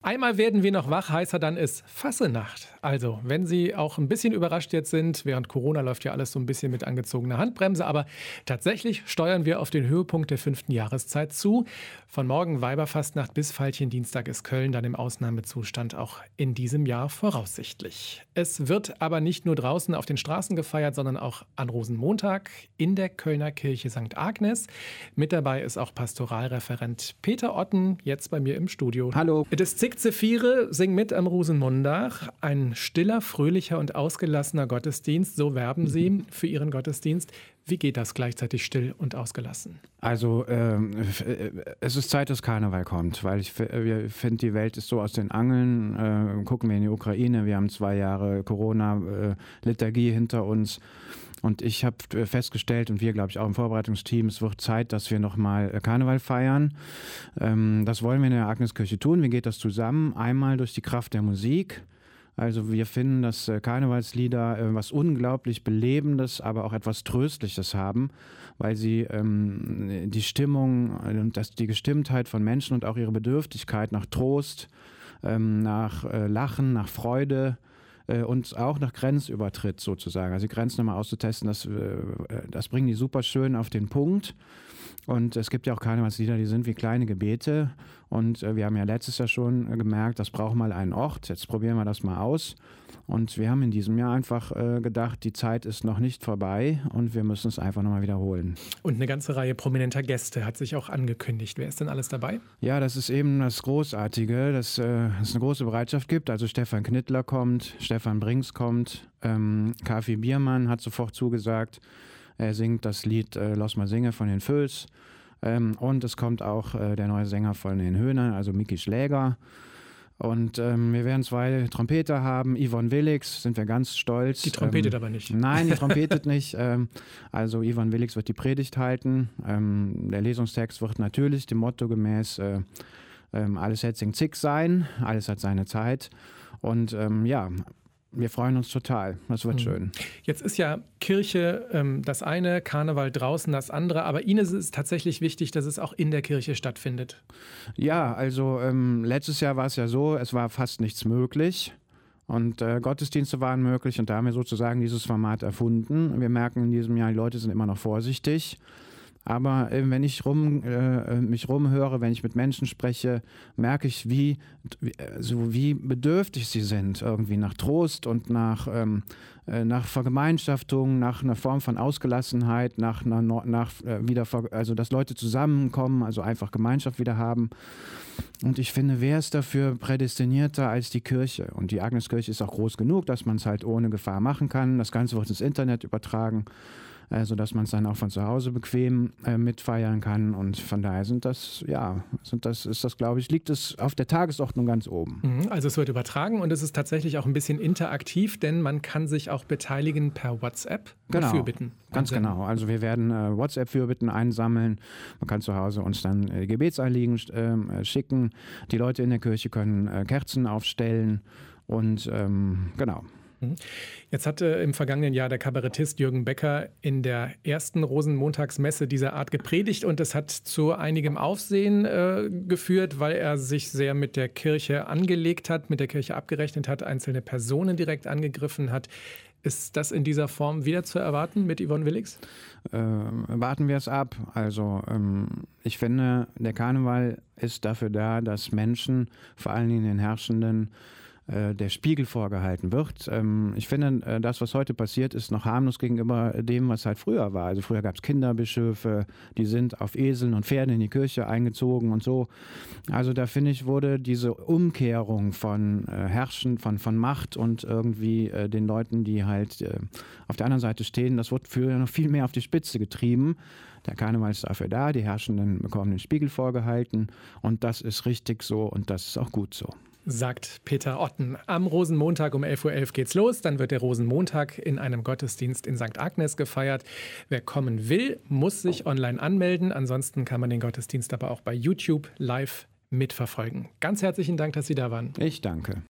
Einmal werden wir noch wach, heißer dann ist Fassenacht. Also, wenn Sie auch ein bisschen überrascht jetzt sind, während Corona läuft ja alles so ein bisschen mit angezogener Handbremse, aber tatsächlich steuern wir auf den Höhepunkt der 5. Jahreszeit zu. Von morgen Weiberfastnacht bis Veilchendienstag ist Köln dann im Ausnahmezustand auch in diesem Jahr voraussichtlich. Es wird aber nicht nur draußen auf den Straßen gefeiert, sondern auch an Rosenmontag in der Kölner Kirche St. Agnes. Mit dabei ist auch Pastoralreferent Peter Otten, jetzt bei mir im Studio. Hallo. Das Zick-Zephyre sing mit am Rosenmontag. Ein stiller, fröhlicher und ausgelassener Gottesdienst, so werben Sie für Ihren Gottesdienst. Wie geht das gleichzeitig still und ausgelassen? Also es ist Zeit, dass Karneval kommt, weil ich finde, die Welt ist so aus den Angeln. Gucken wir in die Ukraine, wir haben 2 Jahre Corona-Liturgie hinter uns. Und ich habe festgestellt, und wir, glaube ich, auch im Vorbereitungsteam, es wird Zeit, dass wir nochmal Karneval feiern. Das wollen wir in der Agneskirche tun. Wie geht das zusammen? Einmal durch die Kraft der Musik. Also wir finden, dass Karnevalslieder was unglaublich Belebendes, aber auch etwas Tröstliches haben, weil sie die Stimmung und die Gestimmtheit von Menschen und auch ihre Bedürftigkeit nach Trost, nach Lachen, nach Freude und auch nach Grenzübertritt sozusagen. Also die Grenzen nochmal auszutesten, das bringen die super schön auf den Punkt. Und es gibt ja auch Karnevalslieder, die sind wie kleine Gebete. Und wir haben ja letztes Jahr schon gemerkt, das braucht mal einen Ort. Jetzt probieren wir das mal aus. Und wir haben in diesem Jahr einfach gedacht, die Zeit ist noch nicht vorbei und wir müssen es einfach nochmal wiederholen. Und eine ganze Reihe prominenter Gäste hat sich auch angekündigt. Wer ist denn alles dabei? Ja, das ist eben das Großartige, dass es eine große Bereitschaft gibt. Also Stefan Knittler kommt, Stefan Brinks kommt, Kafi Biermann hat sofort zugesagt. Er singt das Lied Lass mal singe von den Völs. Und es kommt auch der neue Sänger von den Höhnern, also Micky Schläger. Und wir werden 2 Trompeter haben. Yvonne Willix, sind wir ganz stolz. Die trompetet aber nicht. Nein, die trompetet nicht. Also Yvonne Willix wird die Predigt halten. Der Lesungstext wird natürlich dem Motto gemäß alles Hetzing Zick sein. Alles hat seine Zeit. Und ja, wir freuen uns total. Das wird schön. Jetzt ist ja Kirche das eine, Karneval draußen das andere. Aber Ihnen ist es tatsächlich wichtig, dass es auch in der Kirche stattfindet. Ja, also letztes Jahr war es ja so, es war fast nichts möglich. Und Gottesdienste waren möglich und da haben wir sozusagen dieses Format erfunden. Wir merken in diesem Jahr, die Leute sind immer noch vorsichtig. Aber wenn ich mich rumhöre, wenn ich mit Menschen spreche, merke ich, wie bedürftig sie sind irgendwie nach Trost und nach Vergemeinschaftung, nach einer Form von Ausgelassenheit, also dass Leute zusammenkommen, also einfach Gemeinschaft wieder haben. Und ich finde, wer ist dafür prädestinierter als die Kirche? Und die Agneskirche ist auch groß genug, dass man es halt ohne Gefahr machen kann. Das Ganze wird ins Internet übertragen, sodass man es dann auch von zu Hause bequem mitfeiern kann. Und von daher liegt es auf der Tagesordnung ganz oben. Also es wird übertragen und es ist tatsächlich auch ein bisschen interaktiv, denn man kann sich auch beteiligen per WhatsApp und Fürbitten. Ganz genau. Also wir werden WhatsApp-Fürbitten einsammeln. Man kann zu Hause uns dann Gebetsanliegen schicken. Die Leute in der Kirche können Kerzen aufstellen und genau. Jetzt hatte im vergangenen Jahr der Kabarettist Jürgen Becker in der ersten Rosenmontagsmesse dieser Art gepredigt und es hat zu einigem Aufsehen geführt, weil er sich sehr mit der Kirche angelegt hat, mit der Kirche abgerechnet hat, einzelne Personen direkt angegriffen hat. Ist das in dieser Form wieder zu erwarten mit Yvonne Willix? Warten wir es ab. Also ich finde, der Karneval ist dafür da, dass Menschen, vor allen Dingen den Herrschenden, der Spiegel vorgehalten wird. Ich finde, das, was heute passiert, ist noch harmlos gegenüber dem, was halt früher war. Also früher gab es Kinderbischöfe, die sind auf Eseln und Pferden in die Kirche eingezogen und so. Also da finde ich, wurde diese Umkehrung von Herrschen, von Macht und irgendwie den Leuten, die halt auf der anderen Seite stehen, das wird für noch viel mehr auf die Spitze getrieben. Der Karneval ist dafür da, die Herrschenden bekommen den Spiegel vorgehalten und das ist richtig so und das ist auch gut so. Sagt Peter Otten. Am Rosenmontag um 11:11 Uhr geht's los. Dann wird der Rosenmontag in einem Gottesdienst in St. Agnes gefeiert. Wer kommen will, muss sich online anmelden. Ansonsten kann man den Gottesdienst aber auch bei YouTube live mitverfolgen. Ganz herzlichen Dank, dass Sie da waren. Ich danke.